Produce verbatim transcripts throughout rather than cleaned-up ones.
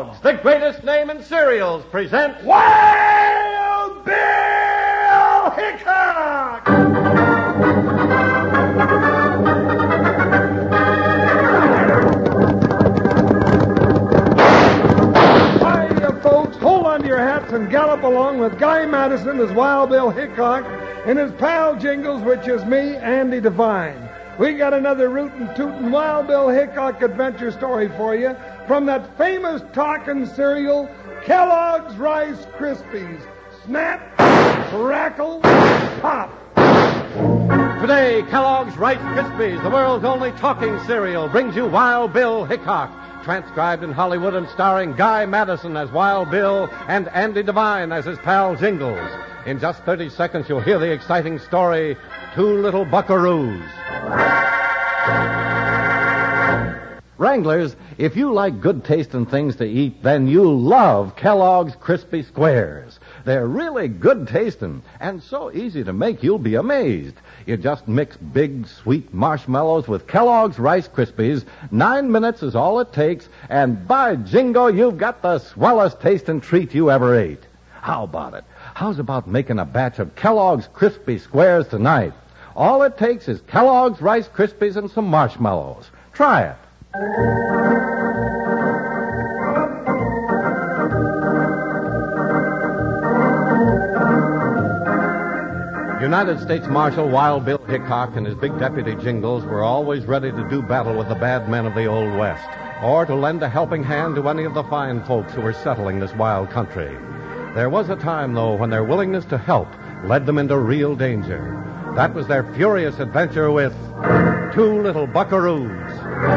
Kellogg's, the greatest name in cereals, presents Wild Bill Hickok! Hiya, folks. Hold on to your hats and gallop along with Guy Madison as Wild Bill Hickok and his pal Jingles, which is me, Andy Devine. We got another rootin' tootin' Wild Bill Hickok adventure story for you from that famous talking cereal, Kellogg's Rice Krispies. Snap, crackle, pop. Today, Kellogg's Rice Krispies, the world's only talking cereal, brings you Wild Bill Hickok, transcribed in Hollywood and starring Guy Madison as Wild Bill and Andy Devine as his pal Jingles. In just thirty seconds, you'll hear the exciting story, Two Little Buckaroos. Wranglers, if you like good tasting things to eat, then you'll love Kellogg's Crispy Squares. They're really good tasting and so easy to make you'll be amazed. You just mix big, sweet marshmallows with Kellogg's Rice Krispies. Nine minutes is all it takes, and by jingo, you've got the swellest tasting treat you ever ate. How about it? How's about making a batch of Kellogg's Crispy Squares tonight? All it takes is Kellogg's Rice Krispies and some marshmallows. Try it. United States Marshal Wild Bill Hickok and his big deputy Jingles were always ready to do battle with the bad men of the Old West, or to lend a helping hand to any of the fine folks who were settling this wild country. There was a time, though, when their willingness to help led them into real danger. That was their furious adventure with Two Little Buckaroos.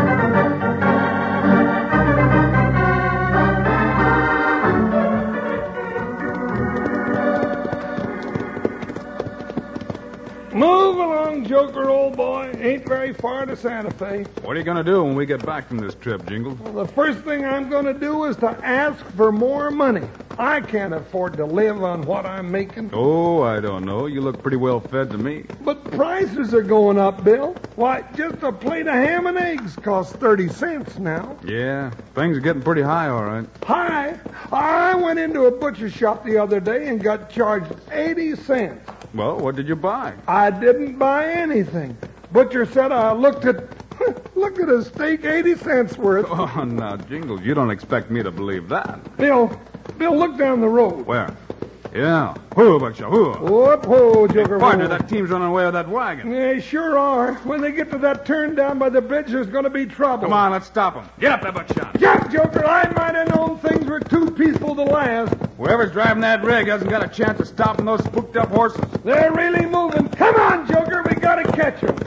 Move along, Joker, old boy. Ain't very far to Santa Fe. What are you going to do when we get back from this trip, Jingles? Well, the first thing I'm going to do is to ask for more money. I can't afford to live on what I'm making. Oh, I don't know. You look pretty well fed to me. But prices are going up, Bill. Why, just a plate of ham and eggs costs thirty cents now. Yeah, things are getting pretty high, all right. Hi. I went into a butcher shop the other day and got charged eighty cents. Well, what did you buy? I didn't buy anything. Butcher said I looked at looked at a steak eighty cents worth. Oh, now, Jingles, you don't expect me to believe that. Bill, Bill, look down the road. Where? Yeah. Whoa, Buckshot, whoa. Whoop, whoa, Joker. Hey, partner, whoa. that team's running away with that wagon. They sure are. When they get to that turn down by the bridge, there's going to be trouble. Come on, let's stop them. Get up there, Buckshot. Jump, Joker. I might have known things were too peaceful to last. Whoever's driving that rig hasn't got a chance of stopping those spooked up horses. They're really moving. Come on, Joker. We got to catch them.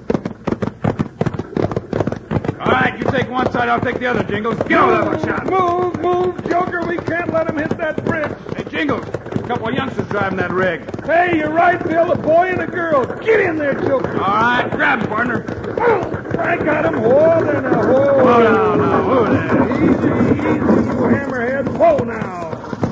All right, you take one side, I'll take the other, Jingles. Get over there, Buckshot. Move, move, Joker. We can't let them hit that bridge. Hey, Jingles, a couple of youngsters driving that rig. Hey, you're right, Bill. A boy and a girl. Get in there, Joker. All right, grab him, partner. Oh, I got him. Whoa there now. Whoa. Whoa now, now, whoa there. Easy, easy, you hammerhead. Whoa now.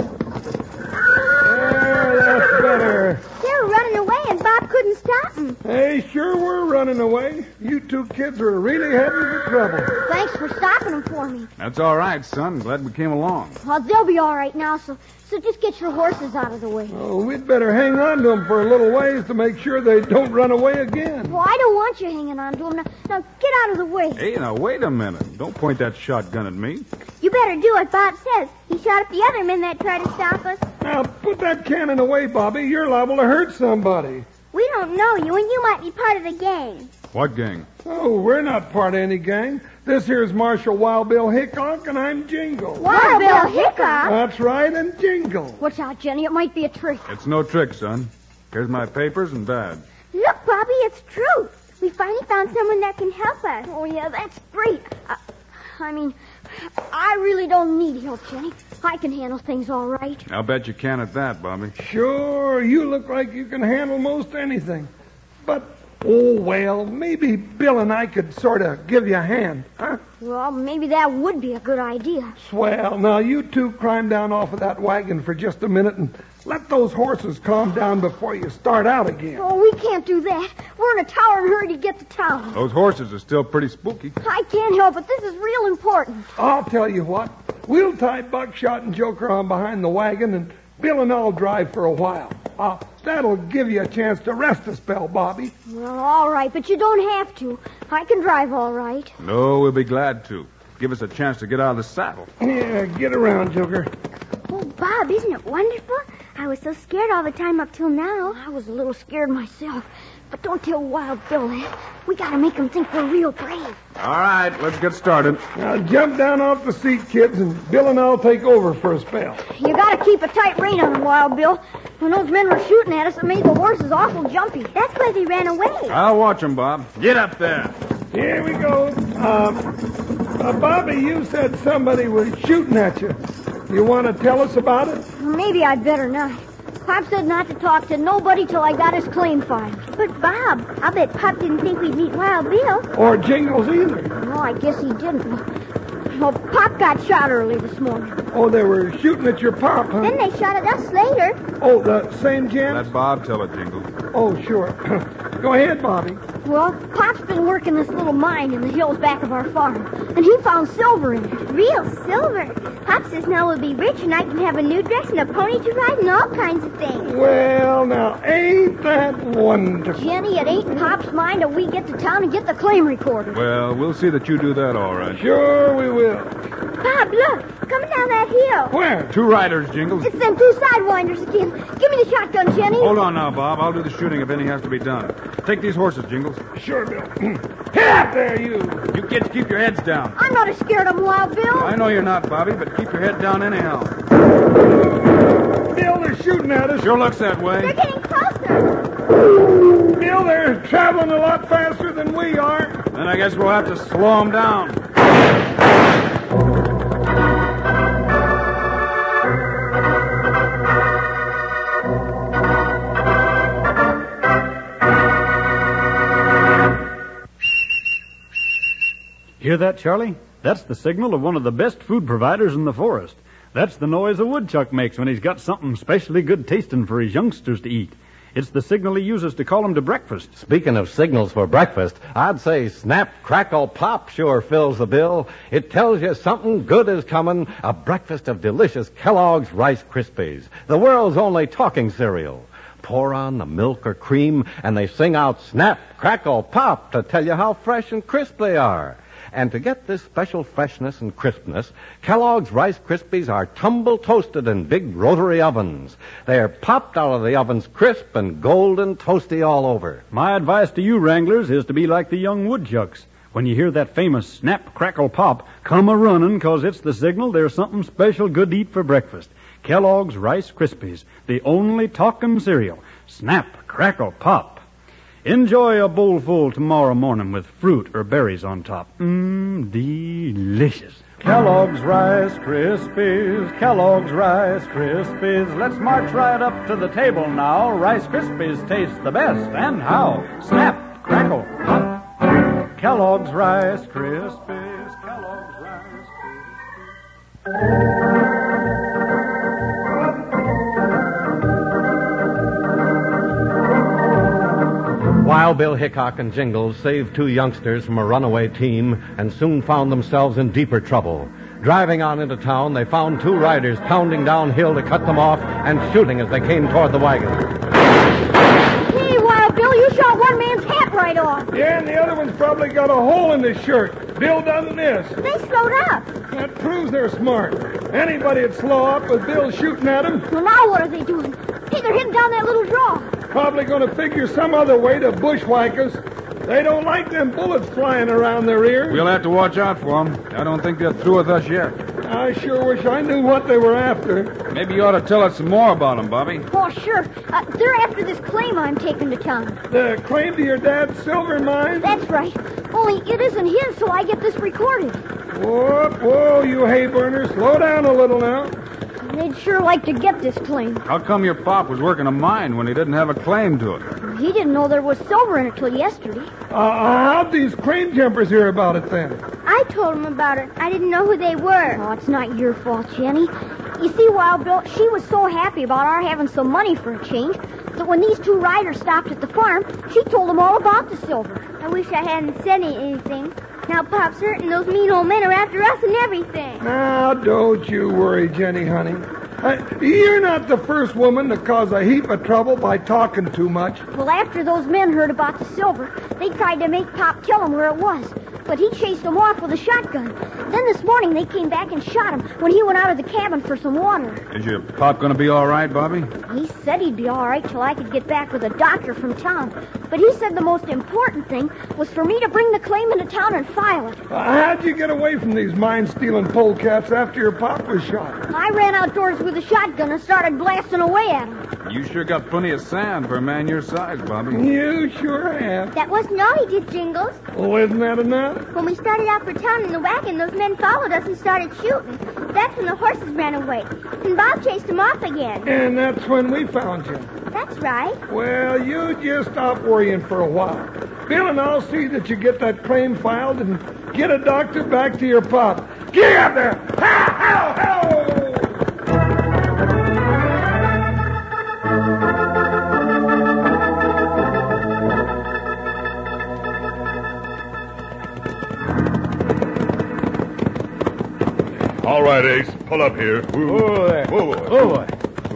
There, that's better. They were running away and Bob couldn't stop them. They sure were running away. You two kids are really heading for trouble. Thanks for stopping them for me. That's all right, son. Glad we came along. Well, they'll be all right now, so so just get your horses out of the way. Oh, we'd better hang on to them for a little ways to make sure they don't run away again. Well, I don't want you hanging on to them. Now, now get out of the way. Hey, now, wait a minute. Don't point that shotgun at me. You better do what Bob says. He shot at the other men that tried to stop us. Now, put that cannon away, Bobby. You're liable to hurt somebody. We don't know you, and you might be part of the gang. What gang? Oh, we're not part of any gang. This here's Marshal Wild Bill Hickok, and I'm Jingle. Wild Bill Hickok? That's right, and Jingle. Watch out, Jenny. It might be a trick. It's no trick, son. Here's my papers and badge. Look, Bobby, it's true. We finally found someone that can help us. Oh, yeah, that's great. I, I mean, I really don't need help, Jenny. I can handle things all right. I'll bet you can at that, Bobby. Sure, you look like you can handle most anything. But, oh, well, maybe Bill and I could sort of give you a hand, huh? Well, maybe that would be a good idea. Swell. Now, you two climb down off of that wagon for just a minute and let those horses calm down before you start out again. Oh, we can't do that. We're in a tower and hurry to get to town. Those horses are still pretty spooky. I can't help it. This is real important. I'll tell you what. we'll tie Buckshot and Joker on behind the wagon, and Bill and I'll drive for a while. Uh, that'll give you a chance to rest a spell, Bobby. Well, all right, but you don't have to. I can drive all right. No, we'll be glad to. Give us a chance to get out of the saddle. Yeah, get around, Joker. Oh, Bob, isn't it wonderful? I was so scared all the time up till now. I was a little scared myself. But don't tell Wild Bill that. We gotta make him think we're real brave. All right, let's get started. Now, jump down off the seat, kids, and Bill and I'll take over for a spell. You gotta keep a tight rein on him, Wild Bill. When those men were shooting at us, it made the horses awful jumpy. That's why they ran away. I'll watch them, Bob. Get up there. Here we go. Um, uh, Bobby, you said somebody was shooting at you. You want to tell us about it? Maybe I'd better not. Pop said not to talk to nobody till I got his claim filed. But, Bob, I'll bet Pop didn't think we'd meet Wild Bill. Or Jingles either. No, I guess he didn't. Well, Pop got shot early this morning. Oh, they were shooting at your pop, huh? Then they shot at us later. Oh, the same gents? Let Bob tell it, Jingles. Oh, sure. Go ahead, Bobby. Well, Pop's been working this little mine in the hills back of our farm, and he found silver in it. Real silver. Pop says now we'll be rich and I can have a new dress and a pony to ride and all kinds of things. Well, now, ain't that wonderful? Jenny, it ain't Pop's mine till we get to town and get the claim recorded. Well, we'll see that you do that all right. Sure we will. Bob, look. Coming down that hill. Where? Two riders, Jingles. It's them two sidewinders again. Give me the shotgun, Jenny. Hold on now, Bob. I'll do the shooting if any has to be done. Take these horses, Jingles. Sure, Bill. Get out there, you. You kids keep your heads down. I'm not as scared of 'em, Wild Bill. I know you're not, Bobby, but keep your head down anyhow. Bill, they're shooting at us. Sure looks that way. They're getting closer. Bill, they're traveling a lot faster than we are. Then I guess we'll have to slow them down. Hear that, Charlie? That's the signal of one of the best food providers in the forest. That's the noise a woodchuck makes when he's got something specially good tasting for his youngsters to eat. It's the signal he uses to call them to breakfast. Speaking of signals for breakfast, I'd say Snap, Crackle, Pop sure fills the bill. It tells you something good is coming, a breakfast of delicious Kellogg's Rice Krispies, the world's only talking cereal. Pour on the milk or cream, and they sing out Snap, Crackle, Pop to tell you how fresh and crisp they are. And to get this special freshness and crispness, Kellogg's Rice Krispies are tumble toasted in big rotary ovens. They're popped out of the ovens crisp and golden toasty all over. My advice to you, Wranglers, is to be like the young woodchucks. When you hear that famous snap, crackle, pop, come a-running, 'cause it's the signal there's something special good to eat for breakfast. Kellogg's Rice Krispies, the only talking cereal. Snap, crackle, pop. Enjoy a bowlful tomorrow morning with fruit or berries on top. Mmm, delicious. Kellogg's Rice Krispies, Kellogg's Rice Krispies. Let's march right up to the table now. Rice Krispies taste the best. And how? Snap, crackle, pop. Kellogg's Rice Krispies, Kellogg's Rice Krispies. Wild Bill Hickok and Jingles saved two youngsters from a runaway team and soon found themselves in deeper trouble. Driving on into town, they found two riders pounding downhill to cut them off and shooting as they came toward the wagon. Hey, Wild Bill, you shot one man's hat right off. Yeah, and the other one's probably got a hole in his shirt. Bill done this. They slowed up. That proves they're smart. Anybody'd slow up with Bill shooting at them. Well, now what are they doing? Hey, they're heading down that little draw. Probably going to figure some other way to bushwhack us. They don't like them bullets flying around their ears. We'll have to watch out for them. I don't think they're through with us yet. I sure wish I knew what they were after. Maybe you ought to tell us some more about them, Bobby. Oh, sure. Uh, they're after this claim I'm taking to town. The claim to your dad's silver mine? That's right. Only it isn't his, so I get this recorded. Whoa, whoa, you hay burner. Slow down a little now. They'd sure like to get this claim. How come your pop was working a mine when he didn't have a claim to it? He didn't know there was silver in it till yesterday. Uh, how'd these claim jumpers hear about it then? I told him about it. I didn't know who they were. Oh, it's not your fault, Jenny. You see, Wild Bill, she was so happy about our having some money for a change that when these two riders stopped at the farm, she told them all about the silver. I wish I hadn't said anything. Now Pop's hurt and those mean old men are after us and everything. Now, don't you worry, Jenny, honey. Uh, you're not the first woman to cause a heap of trouble by talking too much. Well, after those men heard about the silver, they tried to make Pop kill him where it was. But he chased them off with a shotgun. Then this morning they came back and shot him when he went out of the cabin for some water. Is your pop going to be all right, Bobby? He said he'd be all right till I could get back with a doctor from town. But he said the most important thing was for me to bring the claim into town and file it. Uh, how'd you get away from these mine-stealing polecats after your pop was shot? I ran outdoors with a shotgun and started blasting away at him. You sure got plenty of sand for a man your size, Bobby. You sure have. That wasn't all he did, Jingles. Oh, isn't that enough? When we started out for town in the wagon, those men followed us and started shooting. That's when the horses ran away. And Bob chased them off again. And that's when we found you. That's right. Well, you just stop worrying for a while. Bill and I'll see that you get that claim filed and get a doctor back to your pop. Get up there! How, how, how! All right, Ace. Pull up here. Whoa there. Whoa. Whoa.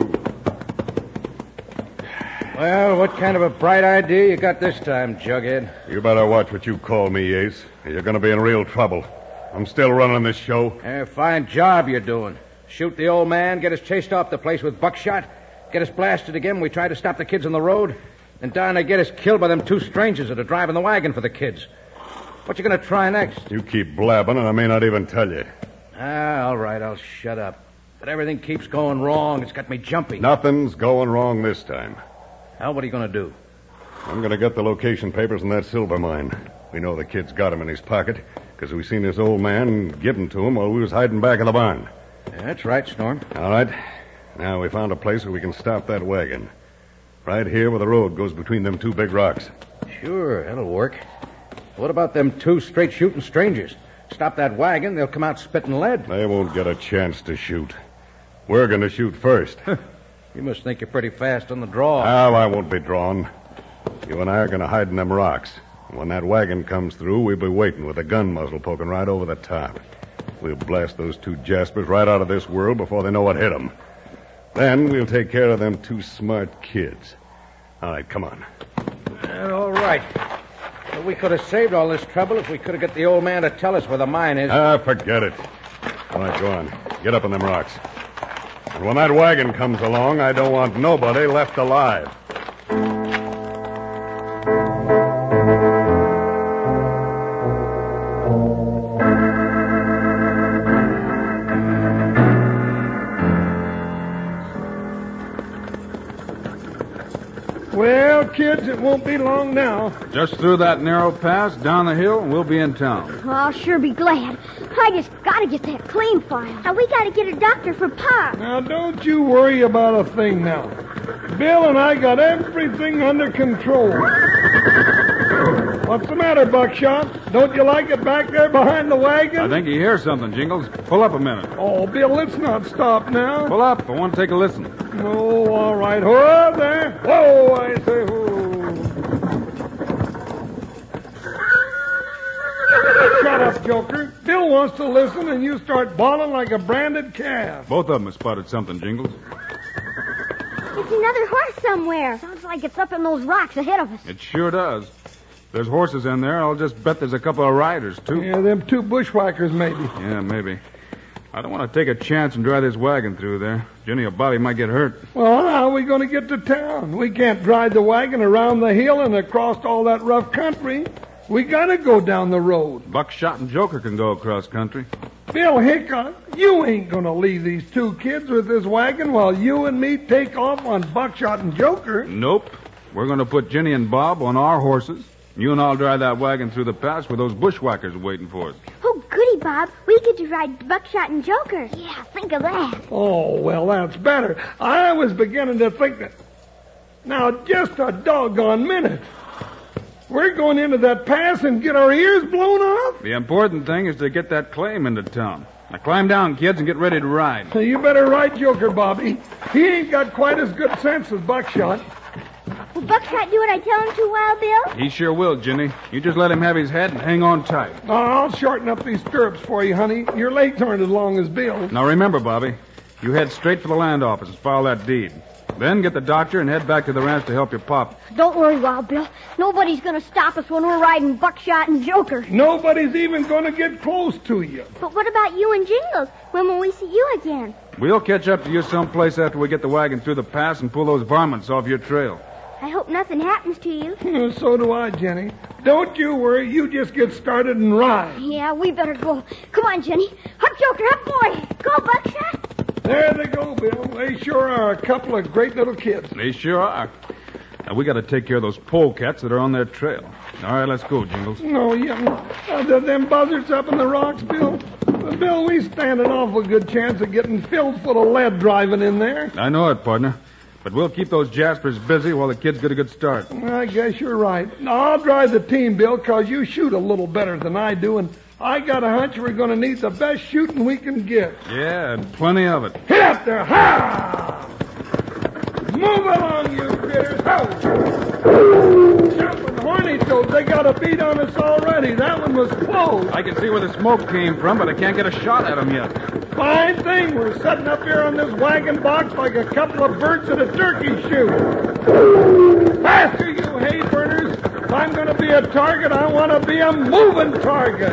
Well, what kind of a bright idea you got this time, Jughead? You better watch what you call me, Ace. You're going to be in real trouble. I'm still running this show. A fine job you're doing. Shoot the old man, get us chased off the place with buckshot, get us blasted again when we try to stop the kids on the road, and down there get us killed by them two strangers that are driving the wagon for the kids. What you going to try next? You keep blabbing, and I may not even tell you. Ah, all right, I'll shut up. But everything keeps going wrong. It's got me jumpy. Nothing's going wrong this time. Now, what are you going to do? I'm going to get the location papers in that silver mine. We know the kid's got him in his pocket because we seen this old man give them to him while we was hiding back in the barn. Yeah, that's right, Storm. All right. Now we found a place where we can stop that wagon. Right here where the road goes between them two big rocks. Sure, that'll work. What about them two straight-shooting strangers? Stop that wagon, they'll come out spitting lead. They won't get a chance to shoot. We're going to shoot first. You must think you're pretty fast on the draw. Oh, I won't be drawn. You and I are going to hide in them rocks. When that wagon comes through, we'll be waiting with a gun muzzle poking right over the top. We'll blast those two Jaspers right out of this world before they know what hit them. Then we'll take care of them two smart kids. All right, come on. Uh, all right. Well, we could have saved all this trouble if we could have got the old man to tell us where the mine is. Ah, forget it. All right, go on. Get up in them rocks. And when that wagon comes along, I don't want nobody left alive. Well, kids, it won't be long now. Just through that narrow pass, down the hill, and we'll be in town. Oh, I'll sure be glad. I just gotta get that claim filed. And we gotta get a doctor for Pop. Now, don't you worry about a thing now. Bill and I got everything under control. What's the matter, Buckshot? Don't you like it back there behind the wagon? I think you hear something, Jingles. Pull up a minute. Oh, Bill, let's not stop now. Pull up. I want to take a listen. Oh, all right. Whoa there. Whoa, I say whoa. Shut up, Joker. Bill wants to listen, and you start bawling like a branded calf. Both of them have spotted something, Jingles. It's another horse somewhere. Sounds like it's up in those rocks ahead of us. It sure does. There's horses in there. I'll just bet there's a couple of riders, too. Yeah, them two bushwhackers, maybe. Yeah, maybe. I don't want to take a chance and drive this wagon through there. Jenny or Bobby might get hurt. Well, how are we going to get to town? We can't drive the wagon around the hill and across all that rough country. We got to go down the road. Buckshot and Joker can go across country. Bill Hickok, you ain't going to leave these two kids with this wagon while you and me take off on Buckshot and Joker. Nope. We're going to put Jenny and Bob on our horses. You and I'll drive that wagon through the pass with those bushwhackers waiting for us. Oh, goody, Bob. We get to ride Buckshot and Joker. Yeah, think of that. Oh, well, that's better. I was beginning to think that... Now, just a doggone minute. We're going into that pass and get our ears blown off? The important thing is to get that claim into town. Now climb down, kids, and get ready to ride. You better ride Joker, Bobby. He ain't got quite as good sense as Buckshot. Will Buckshot do what I tell him to, Wild Bill? He sure will, Ginny. You just let him have his head and hang on tight. Oh, I'll shorten up these stirrups for you, honey. Your legs aren't as long as Bill's. Now remember, Bobby, you head straight for the land office and file that deed. Then get the doctor and head back to the ranch to help your pop. Don't worry, Wild Bill. Nobody's going to stop us when we're riding Buckshot and Joker. Nobody's even going to get close to you. But what about you and Jingles? When will we see you again? We'll catch up to you someplace after we get the wagon through the pass and pull those varmints off your trail. I hope nothing happens to you. So do I, Jenny. Don't you worry. You just get started and ride. Yeah, we better go. Come on, Jenny. Up, Joker, up, boy. Go, Buckshot. There they go, Bill. They sure are a couple of great little kids. They sure are. Now, we got to take care of those polecats that are on their trail. All right, let's go, Jingles. No, yeah. Uh, th- them buzzards up in the rocks, Bill. Uh, Bill, we stand an awful good chance of getting filled full of lead driving in there. I know it, partner. But we'll keep those Jaspers busy while the kids get a good start. I guess you're right. I'll drive the team, Bill, because you shoot a little better than I do, and I got a hunch we're going to need the best shooting we can get. Yeah, and plenty of it. Hit up there! Ha! Move along, you critters! Ho! Jumping horny toads, they got a beat on us already. That one was close. I can see where the smoke came from, but I can't get a shot at them yet. Fine thing. We're sitting up here on this wagon box like a couple of birds at a turkey shoot. Faster, you hay burners. If I'm going to be a target, I want to be a moving target.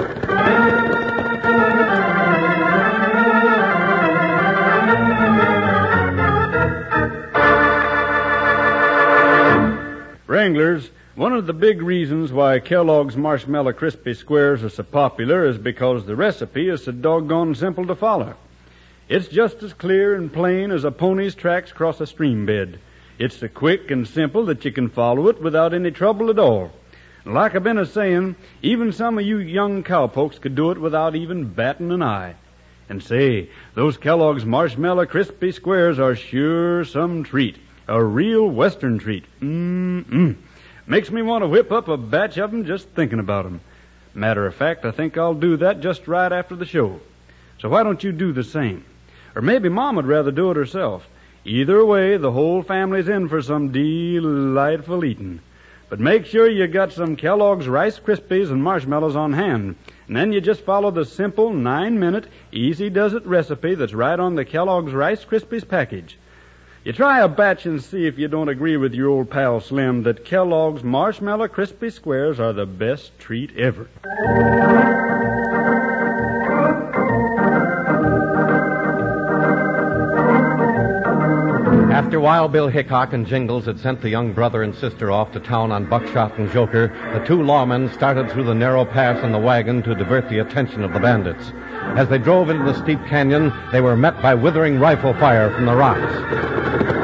Wranglers, one of the big reasons why Kellogg's Marshmallow Crispy Squares are so popular is because the recipe is so doggone simple to follow. It's just as clear and plain as a pony's tracks across a stream bed. It's so quick and simple that you can follow it without any trouble at all. Like I've been a saying, even some of you young cowpokes could do it without even batting an eye. And say, those Kellogg's Marshmallow Crispy Squares are sure some treat. A real Western treat. Mm-mm. Makes me want to whip up a batch of them just thinking about them. Matter of fact, I think I'll do that just right after the show. So why don't you do the same? Or maybe Mom would rather do it herself. Either way, the whole family's in for some delightful eating. But make sure you got some Kellogg's Rice Krispies and marshmallows on hand. And then you just follow the simple nine-minute, easy-does-it recipe that's right on the Kellogg's Rice Krispies package. You try a batch and see if you don't agree with your old pal Slim that Kellogg's Marshmallow Crispy Squares are the best treat ever. After Wild Bill Hickok and Jingles had sent the young brother and sister off to town on Buckshot and Joker, the two lawmen started through the narrow pass in the wagon to divert the attention of the bandits. As they drove into the steep canyon, they were met by withering rifle fire from the rocks.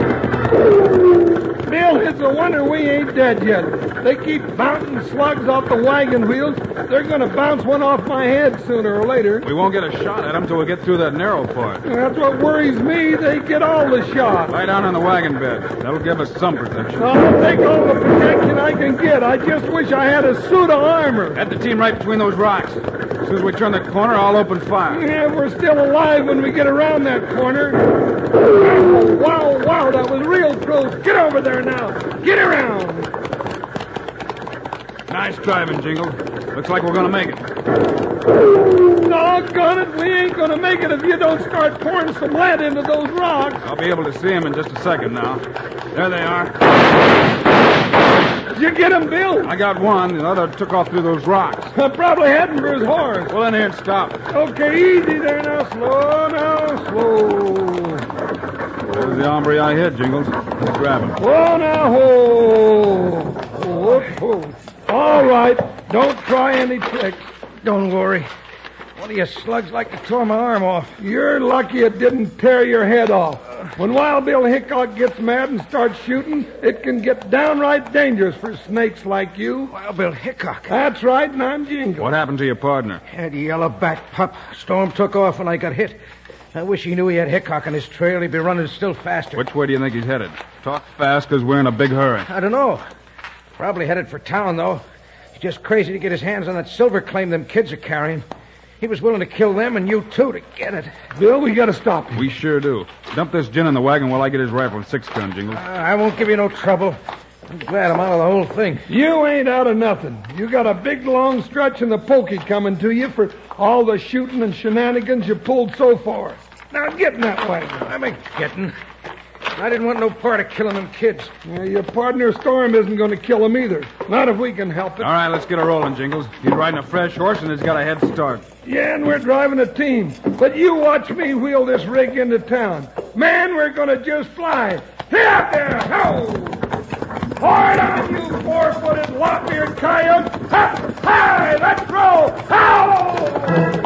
Bill, it's a wonder we ain't dead yet. They keep bouncing slugs off the wagon wheels. They're going to bounce one off my head sooner or later. We won't get a shot at them till we get through that narrow part. That's what worries me. They get all the shots. Lie down on the wagon bed. That'll give us some protection. I'll take all the protection I can get. I just wish I had a suit of armor. Head the team right between those rocks. As soon as we turn the corner, I'll open fire. Yeah, we're still alive when we get around that corner. Oh, wow, wow, that was real close. Get over there now. Get around. Nice driving, Jingle. Looks like we're going to make it. Doggone it, we ain't going to make it if you don't start pouring some lead into those rocks. I'll be able to see them in just a second now. There they are. Did you get him, Bill? I got one. The other took off through those rocks. I'm probably heading for his horse. Well, then here, stop. Okay, easy there now. Slow now, slow. There's the hombre I hit, Jingles. Let's grab him. Whoa now, ho. Oh, oh. All right. Don't try any tricks. Don't worry. One of you slugs like to tore my arm off. You're lucky it didn't tear your head off. When Wild Bill Hickok gets mad and starts shooting, it can get downright dangerous for snakes like you. Wild Bill Hickok? That's right, and I'm Jingle. What happened to your partner? That yellow-backed pup. Storm took off when I got hit. I wish he knew he had Hickok on his trail. He'd be running still faster. Which way do you think he's headed? Talk fast, because we're in a big hurry. I don't know. Probably headed for town, though. He's just crazy to get his hands on that silver claim them kids are carrying. He was willing to kill them and you, too, to get it. Bill, we got to stop him. We sure do. Dump this gin in the wagon while I get his rifle and six-gun, Jingles. Uh, I won't give you no trouble. I'm glad I'm out of the whole thing. You ain't out of nothing. You got a big, long stretch in the pokey coming to you for all the shooting and shenanigans you pulled so far. Now get in that wagon. I'm a getting. I didn't want no part of killing them kids. Yeah, your partner Storm isn't going to kill them either. Not if we can help it. All right, let's get her rolling, Jingles. He's riding a fresh horse and he's got a head start. Yeah, and we're driving a team. But you watch me wheel this rig into town. Man, we're going to just fly. Get out there! Ho! Hard on, you four-footed, lop-eared coyote! Ha! Hi! Let's roll! Ho!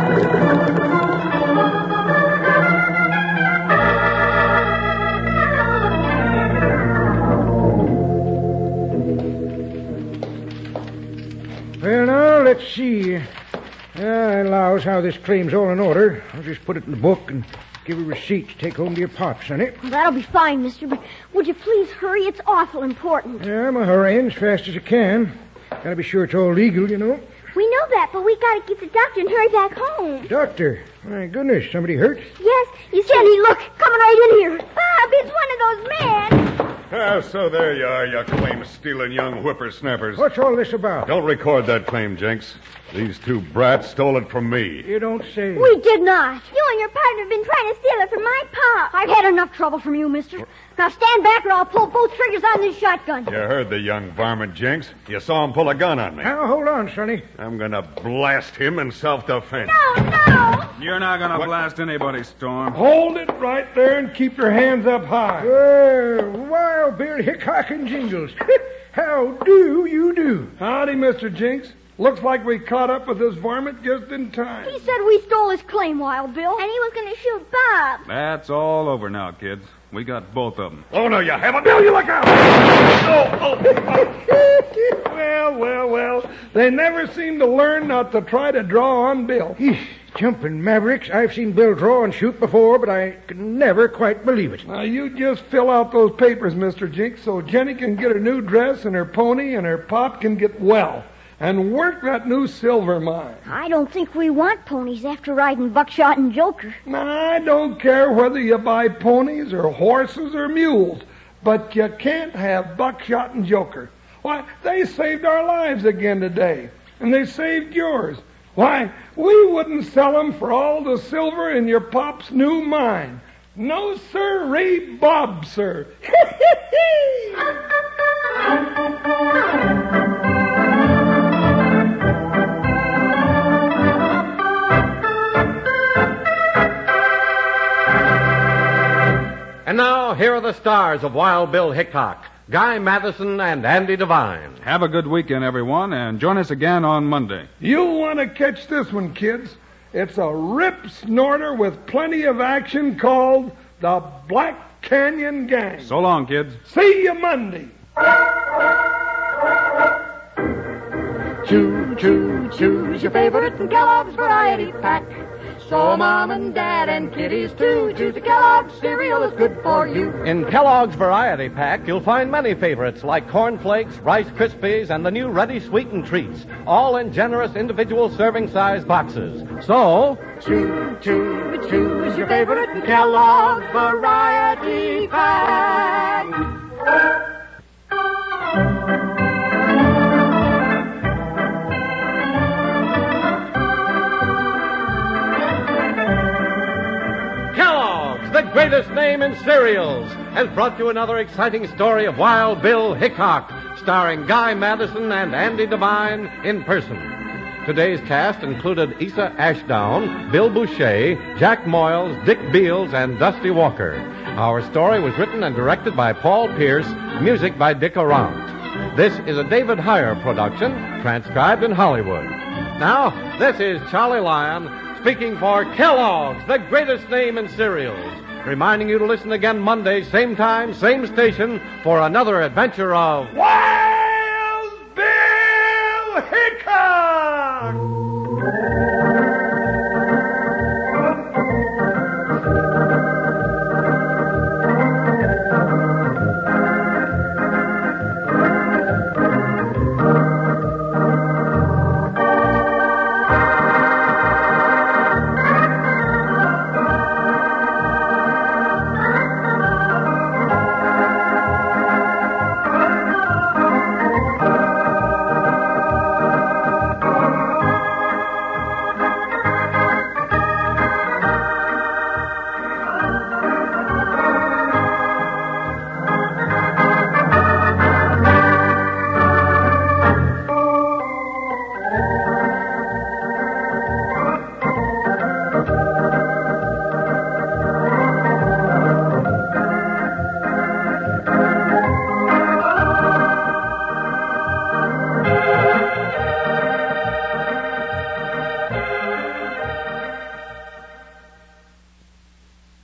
Well, now, let's see. Uh, I allows how this claim's all in order. I'll just put it in the book and give a receipt to take home to your pops, sonny. Well, that'll be fine, mister, but would you please hurry? It's awful important. Yeah, I'm a hurrying as fast as I can. Gotta be sure it's all legal, you know. We know that, but we gotta get the doctor and hurry back home. Doctor? My goodness, somebody hurt? Yes, you see... Jenny, look, coming right in here. Bob, it's one of those men. Ah, so there you are, you claim-stealing young whippersnappers. What's all this about? Don't record that claim, Jenks. These two brats stole it from me. You don't say. We did not. You and your partner have been trying to steal it from my pop. I've had enough trouble from you, mister. Now stand back or I'll pull both triggers on this shotgun. You heard the young varmint, Jenks. You saw him pull a gun on me. Now, hold on, sonny. I'm going to blast him in self-defense. No, no. You're not going to What? blast anybody, Storm. Hold it right there and keep your hands up high. Well, Wild Bill Hickok and Jingles. How do you do? Howdy, Mister Jinks. Looks like we caught up with this varmint just in time. He said we stole his claim, Wild Bill. And he was gonna shoot Bob. That's all over now, kids. We got both of them. Oh, no, you haven't. Bill, you look out! Oh, oh. Well, well, well. They never seem to learn not to try to draw on Bill. Eesh, jumping mavericks. I've seen Bill draw and shoot before, but I can never quite believe it. Now, you just fill out those papers, Mister Jinks, so Jenny can get her new dress and her pony and her pop can get well. And work that new silver mine. I don't think we want ponies after riding Buckshot and Joker. Now, I don't care whether you buy ponies or horses or mules, but you can't have Buckshot and Joker. Why, they saved our lives again today, and they saved yours. Why, we wouldn't sell them for all the silver in your pop's new mine. No, sir, Ray Bob, sir. And now, here are the stars of Wild Bill Hickok, Guy Madison and Andy Devine. Have a good weekend, everyone, and join us again on Monday. You'll want to catch this one, kids. It's a rip snorter with plenty of action called The Black Canyon Gang. So long, kids. See you Monday. Choo, choo, choose your favorite from Kellogg's Variety Pack. So Mom and Dad and kiddies too. Choose the Kellogg's cereal, it's good for you. In Kellogg's Variety Pack, you'll find many favorites like Corn Flakes, Rice Krispies, and the new Ready Sweetened Treats, all in generous individual serving-size boxes. So, Choo, choo, choose your favorite from Kellogg's Variety Pack. the greatest name in cereals, has brought you another exciting story of Wild Bill Hickok, starring Guy Madison and Andy Devine in person. Today's cast included Issa Ashdown, Bill Boucher, Jack Moyles, Dick Beals, and Dusty Walker. Our story was written and directed by Paul Pierce, music by Dick Arant. This is a David Heyer production, transcribed in Hollywood. Now, this is Charlie Lyon speaking for Kellogg's, the greatest name in cereals, reminding you to listen again Monday, same time, same station, for another adventure of Wild Bill Hickok!